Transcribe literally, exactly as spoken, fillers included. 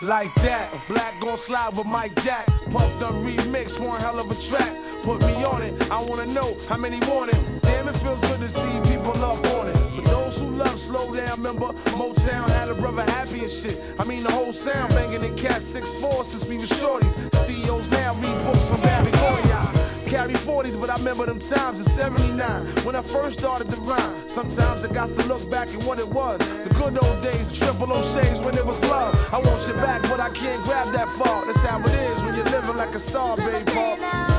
Like that, Black gon' slide with Mike Jack. Puff done remix, one hell of a track. Put me on it, I wanna know how many want it. Damn, it feels good to see people up on it. But those who love slow down, remember Motown had a brother happy and shit. I mean the whole sound banging in Cat six four since we was shorties. C E Os now read books from Barry Gordy. Carry forties, but I remember them times in seventy-nine when I first started to rhyme. Sometimes I got to look back at what it was. The good old days, triple O shades when it was love. I want you back, but I can't grab that far. That's how it is when you're living like a star, baby.